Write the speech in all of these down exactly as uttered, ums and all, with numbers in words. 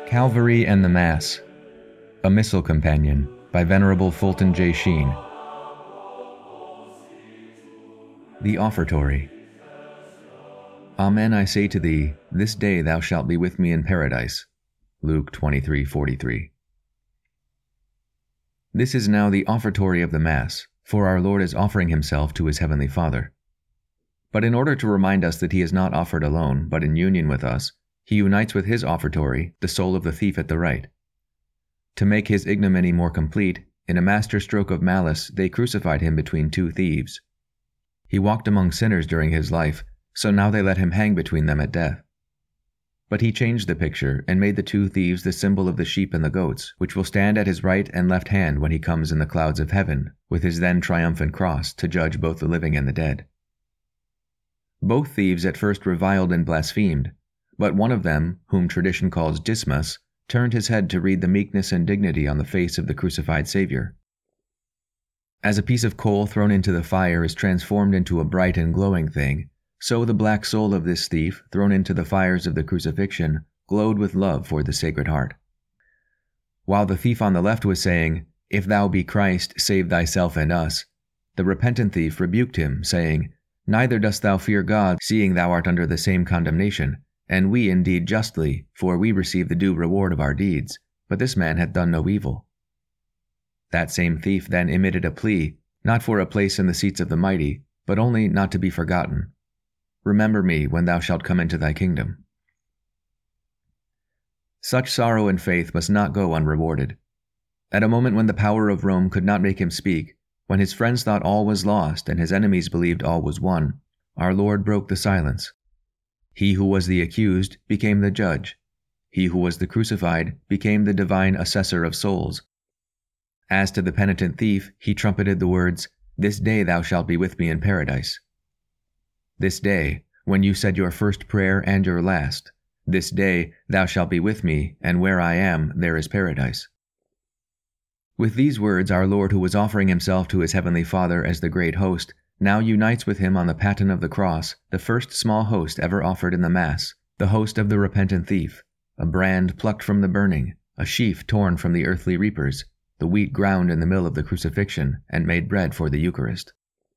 Calvary and the Mass, A Missal Companion by Venerable Fulton J. Sheen. The Offertory. Amen, I say to thee, this day thou shalt be with me in paradise. Luke twenty-three forty-three. This is now the offertory of the Mass, for our Lord is offering himself to his heavenly Father. But in order to remind us that he is not offered alone, but in union with us, he unites with his offertory the soul of the thief at the right. To make his ignominy more complete, in a master stroke of malice they crucified him between two thieves. He walked among sinners during his life, so now they let him hang between them at death. But he changed the picture and made the two thieves the symbol of the sheep and the goats, which will stand at his right and left hand when he comes in the clouds of heaven, with his then triumphant cross, to judge both the living and the dead. Both thieves at first reviled and blasphemed, but one of them, whom tradition calls Dismas, turned his head to read the meekness and dignity on the face of the crucified Savior. As a piece of coal thrown into the fire is transformed into a bright and glowing thing, so the black soul of this thief, thrown into the fires of the crucifixion, glowed with love for the Sacred Heart. While the thief on the left was saying, "If thou be Christ, save thyself and us," the repentant thief rebuked him, saying, "Neither dost thou fear God, seeing thou art under the same condemnation, and we indeed justly, for we receive the due reward of our deeds, but this man hath done no evil." That same thief then emitted a plea, not for a place in the seats of the mighty, but only not to be forgotten. "Remember me when thou shalt come into thy kingdom." Such sorrow and faith must not go unrewarded. At a moment when the power of Rome could not make him speak, when his friends thought all was lost and his enemies believed all was won, our Lord broke the silence. He who was the accused became the judge. He who was the crucified became the divine assessor of souls. As to the penitent thief, he trumpeted the words, "This day thou shalt be with me in paradise." This day, when you said your first prayer and your last, this day thou shalt be with me, and where I am, there is paradise. With these words, our Lord, who was offering himself to his heavenly Father as the great host, now unites with him on the paten of the cross the first small host ever offered in the Mass, the host of the repentant thief, a brand plucked from the burning, a sheaf torn from the earthly reapers, the wheat ground in the mill of the crucifixion and made bread for the Eucharist.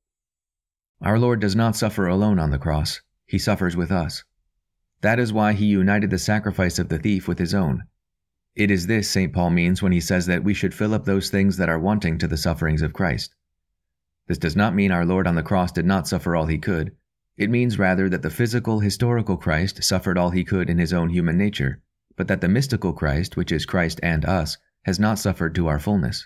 Our Lord does not suffer alone on the cross, he suffers with us. That is why he united the sacrifice of the thief with his own. It is this Saint Paul means when he says that we should fill up those things that are wanting to the sufferings of Christ. This does not mean our Lord on the cross did not suffer all he could. It means rather that the physical, historical Christ suffered all he could in his own human nature, but that the mystical Christ, which is Christ and us, has not suffered to our fullness.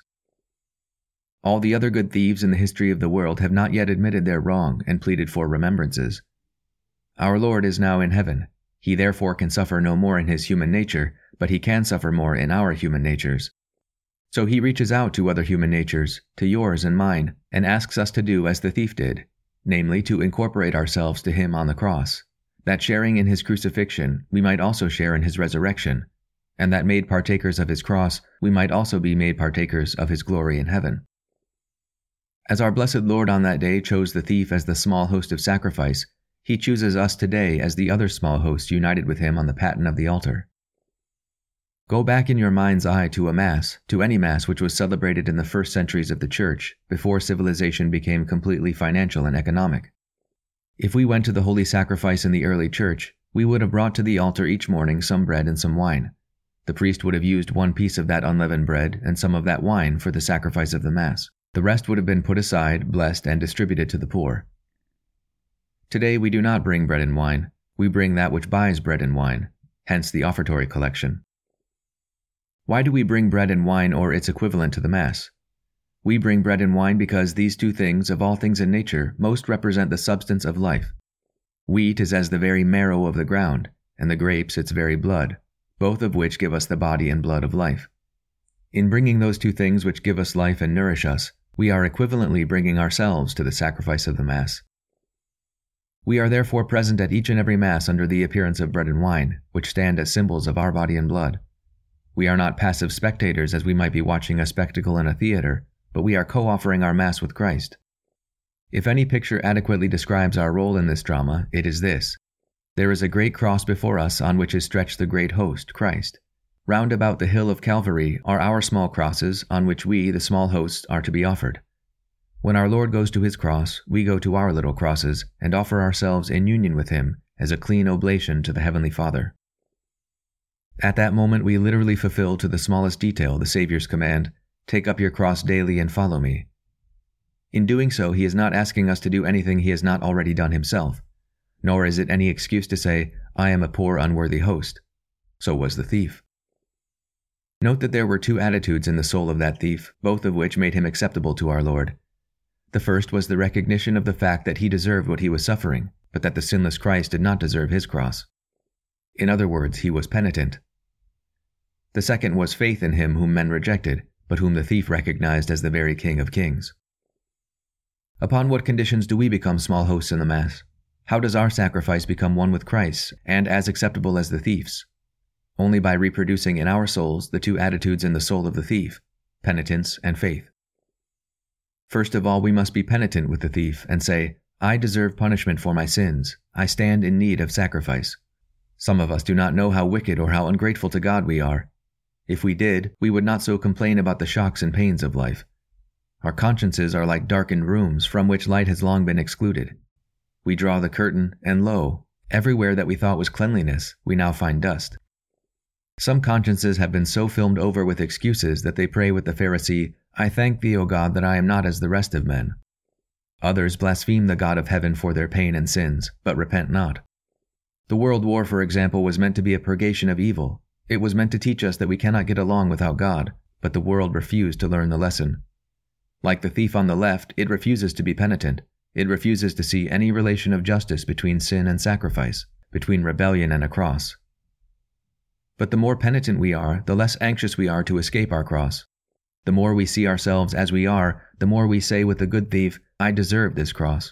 All the other good thieves in the history of the world have not yet admitted their wrong and pleaded for remembrances. Our Lord is now in heaven. He therefore can suffer no more in his human nature, but he can suffer more in our human natures. So he reaches out to other human natures, to yours and mine, and asks us to do as the thief did, namely to incorporate ourselves to him on the cross, that sharing in his crucifixion, we might also share in his resurrection, and that made partakers of his cross, we might also be made partakers of his glory in heaven. As our blessed Lord on that day chose the thief as the small host of sacrifice, he chooses us today as the other small hosts united with him on the paten of the altar. Go back in your mind's eye to a Mass, to any Mass which was celebrated in the first centuries of the Church, before civilization became completely financial and economic. If we went to the Holy Sacrifice in the early Church, we would have brought to the altar each morning some bread and some wine. The priest would have used one piece of that unleavened bread and some of that wine for the sacrifice of the Mass. The rest would have been put aside, blessed, and distributed to the poor. Today we do not bring bread and wine, we bring that which buys bread and wine, hence the offertory collection. Why do we bring bread and wine or its equivalent to the Mass? We bring bread and wine because these two things, of all things in nature, most represent the substance of life. Wheat is as the very marrow of the ground, and the grapes its very blood, both of which give us the body and blood of life. In bringing those two things which give us life and nourish us, we are equivalently bringing ourselves to the sacrifice of the Mass. We are therefore present at each and every Mass under the appearance of bread and wine, which stand as symbols of our body and blood. We are not passive spectators as we might be watching a spectacle in a theater, but we are co-offering our Mass with Christ. If any picture adequately describes our role in this drama, it is this. There is a great cross before us on which is stretched the great host, Christ. Round about the hill of Calvary are our small crosses on which we, the small hosts, are to be offered. When our Lord goes to his cross, we go to our little crosses and offer ourselves in union with him as a clean oblation to the Heavenly Father. At that moment we literally fulfill to the smallest detail the Savior's command, "Take up your cross daily and follow me." In doing so, he is not asking us to do anything he has not already done himself, nor is it any excuse to say, "I am a poor unworthy host." So was the thief. Note that there were two attitudes in the soul of that thief, both of which made him acceptable to our Lord. The first was the recognition of the fact that he deserved what he was suffering, but that the sinless Christ did not deserve his cross. In other words, he was penitent. The second was faith in him whom men rejected, but whom the thief recognized as the very King of Kings. Upon what conditions do we become small hosts in the Mass? How does our sacrifice become one with Christ's, and as acceptable as the thief's? Only by reproducing in our souls the two attitudes in the soul of the thief, penitence and faith. First of all, we must be penitent with the thief and say, "I deserve punishment for my sins. I stand in need of sacrifice." Some of us do not know how wicked or how ungrateful to God we are. If we did, we would not so complain about the shocks and pains of life. Our consciences are like darkened rooms from which light has long been excluded. We draw the curtain, and lo, everywhere that we thought was cleanliness, we now find dust. Some consciences have been so filmed over with excuses that they pray with the Pharisee, "I thank thee, O God, that I am not as the rest of men." Others blaspheme the God of heaven for their pain and sins, but repent not. The World War, for example, was meant to be a purgation of evil. It was meant to teach us that we cannot get along without God, but the world refused to learn the lesson. Like the thief on the left, it refuses to be penitent. It refuses to see any relation of justice between sin and sacrifice, between rebellion and a cross. But the more penitent we are, the less anxious we are to escape our cross. The more we see ourselves as we are, the more we say with the good thief, "I deserve this cross."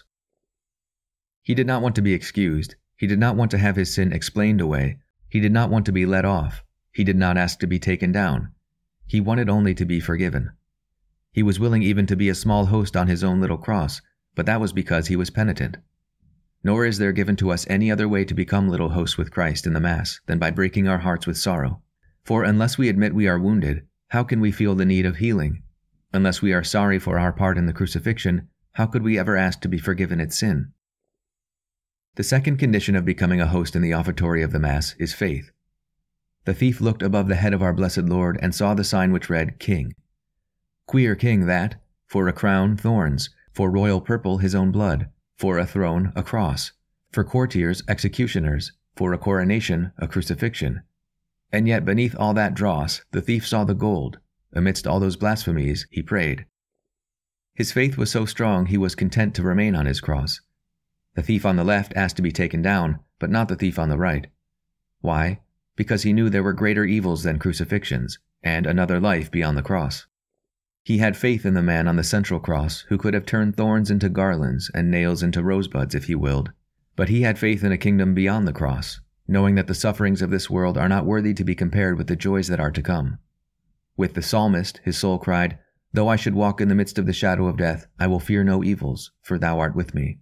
He did not want to be excused. He did not want to have his sin explained away. He did not want to be let off. He did not ask to be taken down. He wanted only to be forgiven. He was willing even to be a small host on his own little cross, but that was because he was penitent. Nor is there given to us any other way to become little hosts with Christ in the Mass than by breaking our hearts with sorrow. For unless we admit we are wounded, how can we feel the need of healing? Unless we are sorry for our part in the crucifixion, how could we ever ask to be forgiven its sin? The second condition of becoming a host in the offertory of the Mass is faith. The thief looked above the head of our blessed Lord and saw the sign which read, "King." Queer king that, for a crown, thorns, for royal purple, his own blood, for a throne, a cross, for courtiers, executioners, for a coronation, a crucifixion. And yet beneath all that dross, the thief saw the gold. Amidst all those blasphemies, he prayed. His faith was so strong he was content to remain on his cross. The thief on the left asked to be taken down, but not the thief on the right. Why? Because he knew there were greater evils than crucifixions, and another life beyond the cross. He had faith in the man on the central cross who could have turned thorns into garlands and nails into rosebuds if he willed. But he had faith in a kingdom beyond the cross, knowing that the sufferings of this world are not worthy to be compared with the joys that are to come. With the psalmist, his soul cried, "Though I should walk in the midst of the shadow of death, I will fear no evils, for thou art with me."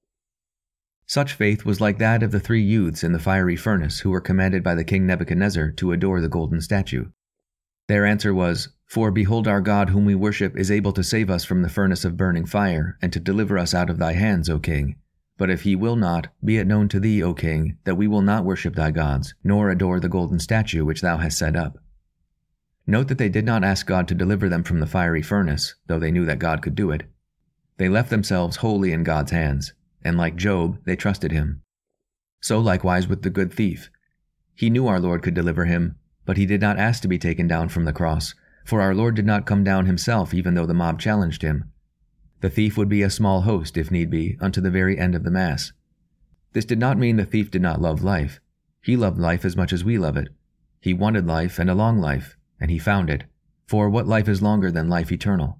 Such faith was like that of the three youths in the fiery furnace who were commanded by the king Nebuchadnezzar to adore the golden statue. Their answer was, "For behold, our God whom we worship is able to save us from the furnace of burning fire, and to deliver us out of thy hands, O king. But if he will not, be it known to thee, O king, that we will not worship thy gods, nor adore the golden statue which thou hast set up." Note that they did not ask God to deliver them from the fiery furnace, though they knew that God could do it. They left themselves wholly in God's hands, and like Job, they trusted him. So likewise with the good thief. He knew our Lord could deliver him, but he did not ask to be taken down from the cross, for our Lord did not come down himself even though the mob challenged him. The thief would be a small host, if need be, unto the very end of the Mass. This did not mean the thief did not love life. He loved life as much as we love it. He wanted life and a long life, and he found it. For what life is longer than life eternal?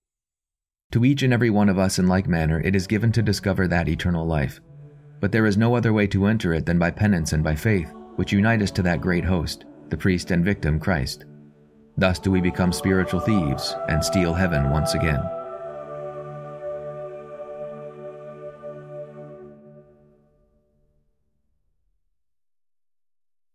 To each and every one of us in like manner it is given to discover that eternal life. But there is no other way to enter it than by penance and by faith, which unite us to that great host, the priest and victim Christ. Thus do we become spiritual thieves and steal heaven once again.